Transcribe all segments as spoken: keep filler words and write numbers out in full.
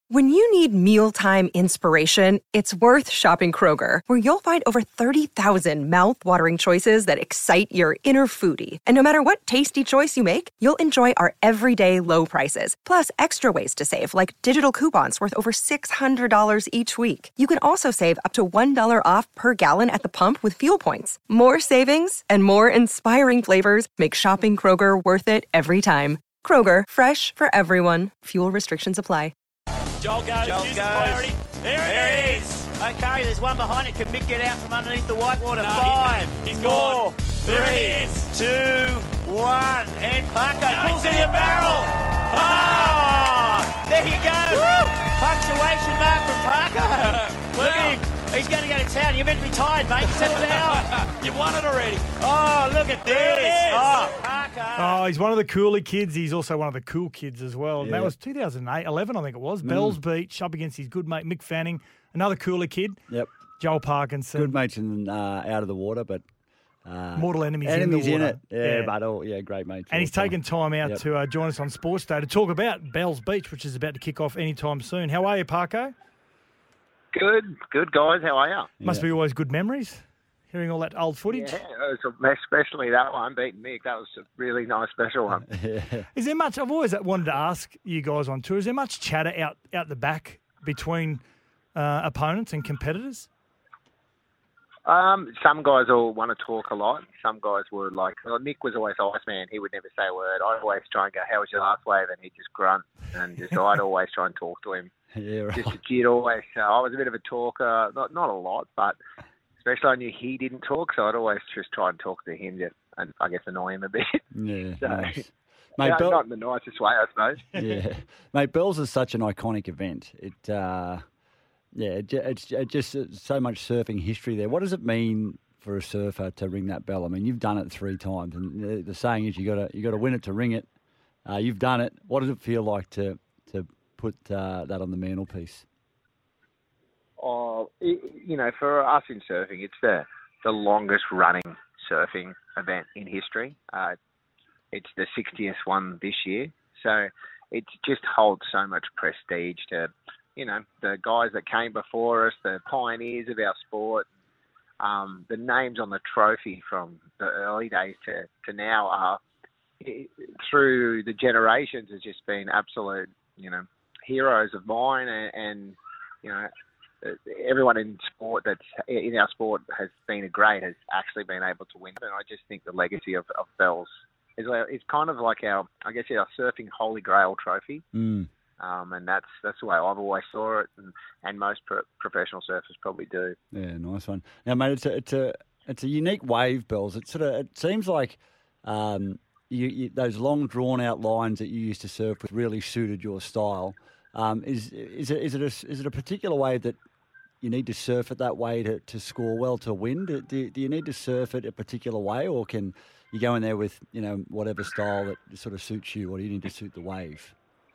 When you need mealtime inspiration, it's worth shopping Kroger, where you'll find over thirty thousand mouth-watering choices that excite your inner foodie. And no matter what tasty choice you make, you'll enjoy our everyday low prices, plus extra ways to save, like digital coupons worth over six hundred dollars each week. You can also save up to one dollar off per gallon at the pump with fuel points. More savings and more inspiring flavors make shopping Kroger worth it every time. Kroger, fresh for everyone. Fuel restrictions apply. Joel goes, Joel chooses goes. priority. There, There it it is. is. Okay, there's one behind it. Can Mick get out from underneath the whitewater? No, Five, he's four, gone. There three, it is. two, one. And Parko No, pulls it's in in the the barrel. Oh, there you go. Punctuation mark from Parko. Look at him. He's going to go to town. You're meant to be tired, mate. Settle down. You've won it already. Oh, look at There it this. is. Oh, Parko. Oh, he's one of the cooler kids. He's also one of the cool kids as well. And Yeah. that was two thousand eight, eleven, I think it was. Bells Beach up against his good mate Mick Fanning. Another cooler kid, Yep. Joel Parkinson. Good mates in, uh, out of the water, but uh, Mortal enemies, enemies in in, the it. water. Yeah, but all yeah, great mates. And he's all taken time out Yep. to uh, join us on Sports Day to talk about Bells Beach, which is about to kick off anytime soon. How are you, Parko? Good, good guys. How are you? Must Yeah. be always good memories, hearing all that old footage. Yeah, it was especially that one beating Mick. That was a really nice special one. Yeah. Is there much? I've always wanted to ask you guys on tour. Is there much chatter out out the back between uh, opponents and competitors? Um, some guys all want to talk a lot. Some guys were like, well, Mick was always Iceman. He would never say a word. I'd always try and go, how was your last wave? And he'd just grunt. And just, I'd always try and talk to him. Yeah, right. Just a kid always. Uh, I was a bit of a talker. Not not a lot, but especially I knew he didn't talk. So I'd always just try and talk to him just, and I guess annoy him a bit. Yeah, So, nice. Mate, no, Bell- not in the nicest way, I suppose. yeah, mate, Bells is such an iconic event. It, uh, yeah, it, ju- it's it just it's so much surfing history there. What does it mean for a surfer to ring that bell? I mean, you've done it three times, and the, the saying is you got to you got to win it to ring it. Uh, you've done it. What does it feel like to to put uh, that on the mantelpiece? Oh, it, you know, for us in surfing, it's the the longest running surfing event in history. Uh, it's the sixtieth one this year, so it just holds so much prestige to, you know, the guys that came before us, the pioneers of our sport. Um, the names on the trophy from the early days to, to now are, it, through the generations, has just been absolute, you know, heroes of mine, and, and you know, everyone in sport that's in our sport has been a great has actually been able to win. And I just think the legacy of, of Bells is it's kind of like our, I guess, our surfing holy grail trophy. Mm. Um, and that's that's the way I've always saw it, and, and most pro- professional surfers probably do. Yeah, nice one. Now, mate, it's a it's a it's a unique wave, Bells. It sort of it seems like um, you, you, those long drawn out lines that you used to surf with really suited your style. Um, is is it is it a, is it a particular way that you need to surf it that way to, to score well to win? Do, do, do you need to surf it a particular way, or can you go in there with, you know, whatever style that sort of suits you, or do you need to suit the wave?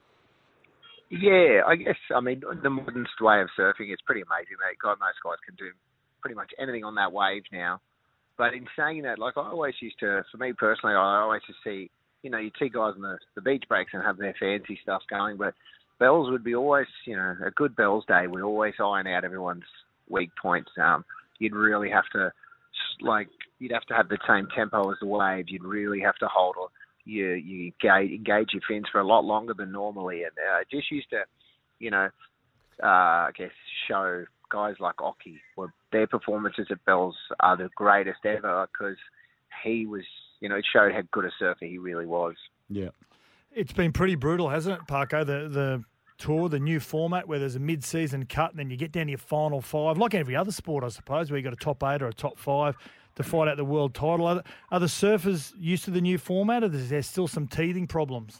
Yeah, I guess, I mean, the modern way of surfing is pretty amazing, mate. God, most guys can do pretty much anything on that wave now. But in saying that, like, I always used to, for me personally, I always just see, you know, you'd see guys on the, the beach breaks and have their fancy stuff going, but Bells would be always, you know, a good Bells day would always iron out everyone's weak points. Um, you'd really have to, like, you'd have to have the same tempo as the wave. You'd really have to hold on. You you engage, engage your fins for a lot longer than normally, and uh, just used to, you know, uh, I guess show guys like Occy, well, their performances at Bells are the greatest ever because he was, you know, it showed how good a surfer he really was. Yeah, It's been pretty brutal, hasn't it, Parko? The the tour, the new format where there's a mid-season cut and then you get down to your final five, like every other sport, I suppose, where you got a top eight or a top five to fight out the world title. Are the, are the surfers used to the new format, or is there still some teething problems?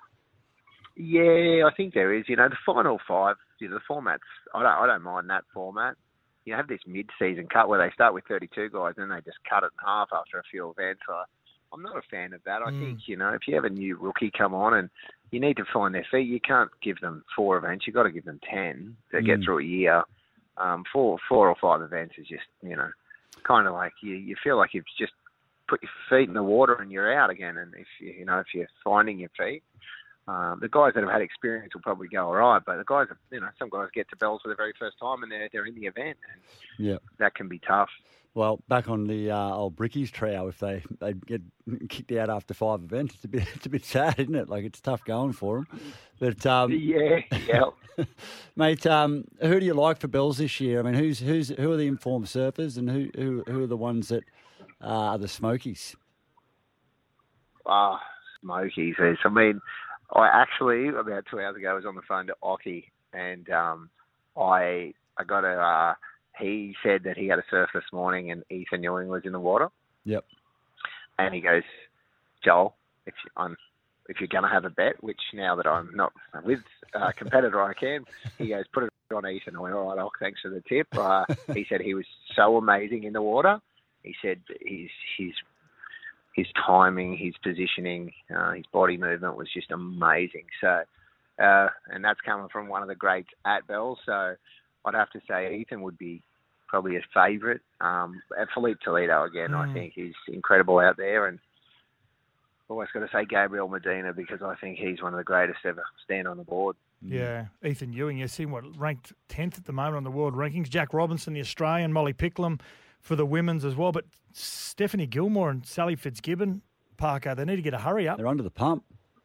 Yeah, I think there is. You know, the final five, you know, the formats, I don't, I don't mind that format. You have this mid-season cut where they start with thirty-two guys and they just cut it in half after a few events. I, I'm not a fan of that. I Mm. think, you know, if you have a new rookie come on and you need to find their feet, you can't give them four events. You've got to give them ten to get Mm. through a year. Um, four, four or five events is just, you know, kind of like you, you feel like you've just put your feet in the water and you're out again. And if you, you know, if you're finding your feet, Um, the guys that have had experience will probably go all right, but the guys, you know, some guys get to Bells for the very first time and they're they're in the event, and yeah, that can be tough. Well, back on the uh, old Brickies trio, if they they get kicked out after five events, it's a bit it's a bit sad, isn't it? Like it's tough going for them. But um, yeah, yeah, mate, um, who do you like for Bells this year? I mean, who's who's who are the informed surfers, and who who, who are the ones that uh, are the smokies? Ah, oh, smokies. Yes. I mean, I actually about two hours ago was on the phone to Occy, and um, I I got a. Uh, He said that he had a surf this morning and Ethan Ewing was in the water. Yep. And he goes, Joel, if, you, I'm, if you're going to have a bet, which now that I'm not with a competitor I can, he goes, put it on Ethan. I went, all right, Ock, thanks for the tip. Uh, he said he was so amazing in the water. He said his his his timing, his positioning, uh, his body movement was just amazing. So, uh, and that's coming from one of the greats at Bells. So I'd have to say Ethan would be probably a favourite. Um, and Felipe Toledo, again, mm. I think he's incredible out there. And I've always got to say Gabriel Medina because I think he's one of the greatest ever stand on the board. Yeah, Ethan Ewing, you see what, ranked tenth at the moment on the world rankings. Jack Robinson, the Australian, Molly Picklum for the women's as well. But Stephanie Gilmore and Sally Fitzgibbon, Parker, they need to get a hurry up. They're under the pump.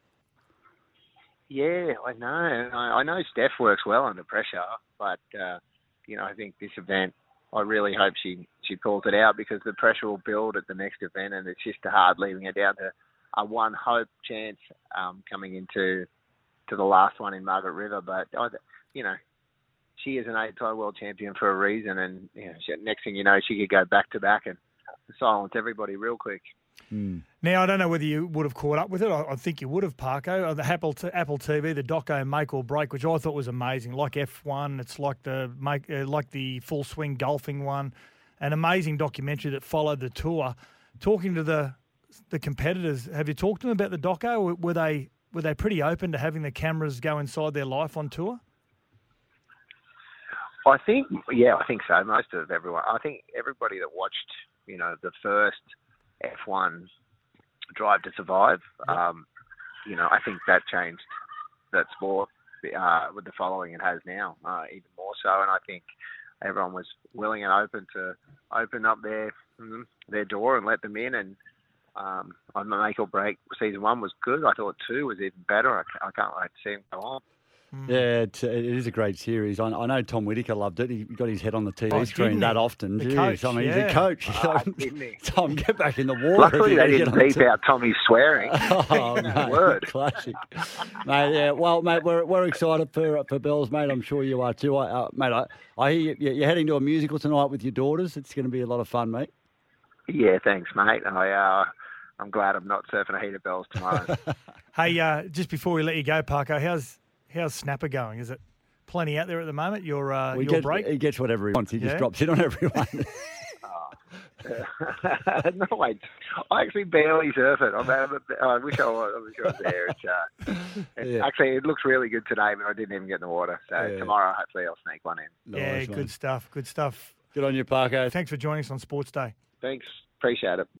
Yeah, I know. I, I know Steph works well under pressure, but, uh, you know, I think this event, I really hope she, she pulls it out because the pressure will build at the next event and it's just hard leaving it down to a one hope chance um, coming into to the last one in Margaret River. But, I, you know, she is an eight-time world champion for a reason and, you know, she, next thing you know, she could go back-to-back and silence everybody real quick. Mm. Now, I don't know whether you would have caught up with it. I, I think you would have, Parko. The Apple, t- Apple T V, the doco Make or Break, which I thought was amazing. Like F one, it's like the make, uh, like the Full Swing golfing one. An amazing documentary that followed the tour. Talking to the the competitors, have you talked to them about the doco? Were they were they pretty open to having the cameras go inside their life on tour? I think, yeah, I think so. Most of everyone. I think everybody that watched, you know, the first F one Drive to Survive, um, you know, I think that changed that sport uh, with the following it has now, uh, even more so. And I think everyone was willing and open to open up their their door and let them in. And um, on the Make or Break, season one was good. I thought two was even better. I, I can't wait to see him go on. Yeah, it, it is a great series. I, I know Tom Whitaker loved it. He got his head on the T V oh, screen that often. The Jeez, coach, I mean, yeah. he's a coach. Oh, didn't he? Tom, get back in the water. Luckily, they didn't beep out Tommy's swearing. Oh, no, word. Classic. Mate, yeah, well, mate, we're we're excited for for Bells, mate. I'm sure you are too. I, uh, mate, I, I hear you, you're heading to a musical tonight with your daughters. It's going to be a lot of fun, mate. Yeah, thanks, mate. I, uh, I'm glad I'm not surfing a heat of Bells tomorrow. Hey, uh, just before we let you go, Parko, how's how's Snapper going? Is it plenty out there at the moment? Your uh, we your get, break? He gets whatever he wants. He Yeah? just drops in on everyone. no, wait. I actually barely surf it. I'm, I wish I was, I wish I was there. It's, uh, it's Yeah. Actually, it looks really good today, but I didn't even get in the water. So Yeah. tomorrow, hopefully, I'll sneak one in. yeah, Nice, good mate. stuff. Good stuff. Good on you, Parko. Thanks for joining us on Sports Day. Thanks. Appreciate it.